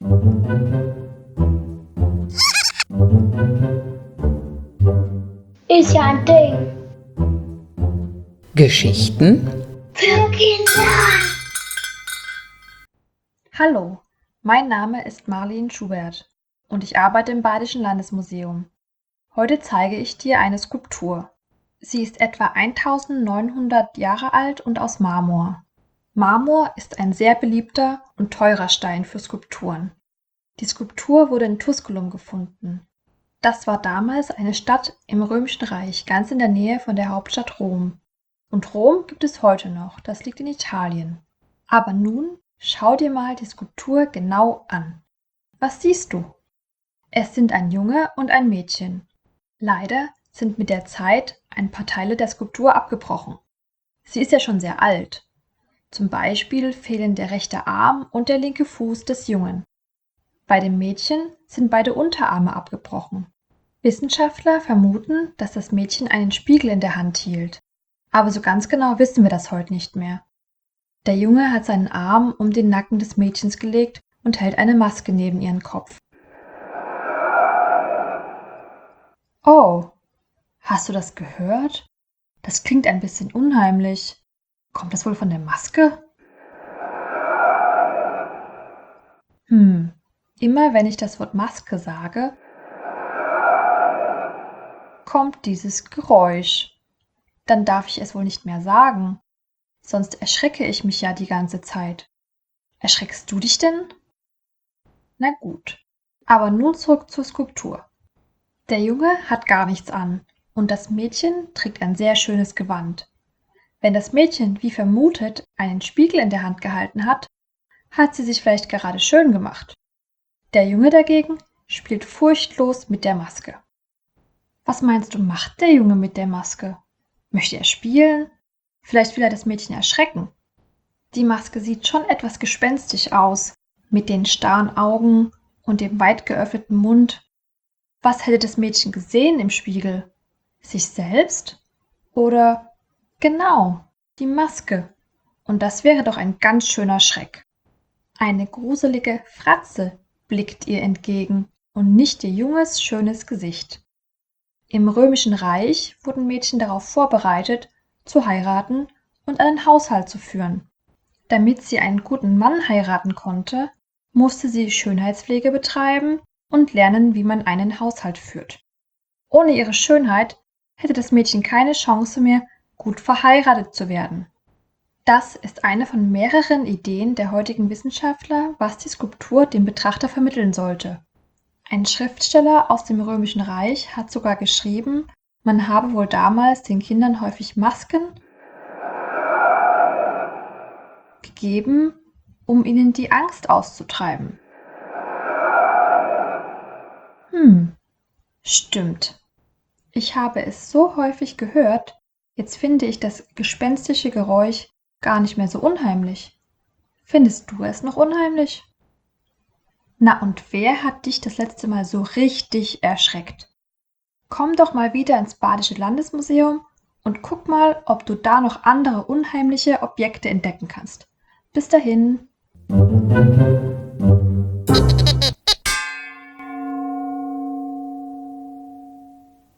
Ist ja ein Ding. Geschichten Für Kinder. Hallo, mein Name ist Marleen Schubert und ich arbeite im Badischen Landesmuseum. Heute zeige ich dir eine Skulptur. Sie ist etwa 1900 Jahre alt und aus Marmor. Marmor ist ein sehr beliebter und teurer Stein für Skulpturen. Die Skulptur wurde in Tusculum gefunden. Das war damals eine Stadt im Römischen Reich, ganz in der Nähe von der Hauptstadt Rom. Und Rom gibt es heute noch, das liegt in Italien. Aber nun schau dir mal die Skulptur genau an. Was siehst du? Es sind ein Junge und ein Mädchen. Leider sind mit der Zeit ein paar Teile der Skulptur abgebrochen. Sie ist ja schon sehr alt. Zum Beispiel fehlen der rechte Arm und der linke Fuß des Jungen. Bei dem Mädchen sind beide Unterarme abgebrochen. Wissenschaftler vermuten, dass das Mädchen einen Spiegel in der Hand hielt. Aber so ganz genau wissen wir das heute nicht mehr. Der Junge hat seinen Arm um den Nacken des Mädchens gelegt und hält eine Maske neben ihren Kopf. Oh, hast du das gehört? Das klingt ein bisschen unheimlich. Kommt das wohl von der Maske? Immer wenn ich das Wort Maske sage, kommt dieses Geräusch. Dann darf ich es wohl nicht mehr sagen, sonst erschrecke ich mich ja die ganze Zeit. Erschreckst du dich denn? Na gut, aber nun zurück zur Skulptur. Der Junge hat gar nichts an und das Mädchen trägt ein sehr schönes Gewand. Wenn das Mädchen, wie vermutet, einen Spiegel in der Hand gehalten hat, hat sie sich vielleicht gerade schön gemacht. Der Junge dagegen spielt furchtlos mit der Maske. Was meinst du, macht der Junge mit der Maske? Möchte er spielen? Vielleicht will er das Mädchen erschrecken. Die Maske sieht schon etwas gespenstisch aus, mit den starren Augen und dem weit geöffneten Mund. Was hätte das Mädchen gesehen im Spiegel? Sich selbst? Oder genau, die Maske. Und das wäre doch ein ganz schöner Schreck. Eine gruselige Fratze blickt ihr entgegen und nicht ihr junges, schönes Gesicht. Im Römischen Reich wurden Mädchen darauf vorbereitet, zu heiraten und einen Haushalt zu führen. Damit sie einen guten Mann heiraten konnte, musste sie Schönheitspflege betreiben und lernen, wie man einen Haushalt führt. Ohne ihre Schönheit hätte das Mädchen keine Chance mehr, gut verheiratet zu werden. Das ist eine von mehreren Ideen der heutigen Wissenschaftler, was die Skulptur dem Betrachter vermitteln sollte. Ein Schriftsteller aus dem Römischen Reich hat sogar geschrieben, man habe wohl damals den Kindern häufig Masken gegeben, um ihnen die Angst auszutreiben. Stimmt. Ich habe es so häufig gehört, jetzt finde ich das gespenstische Geräusch gar nicht mehr so unheimlich. Findest du es noch unheimlich? Na und wer hat dich das letzte Mal so richtig erschreckt? Komm doch mal wieder ins Badische Landesmuseum und guck mal, ob du da noch andere unheimliche Objekte entdecken kannst. Bis dahin.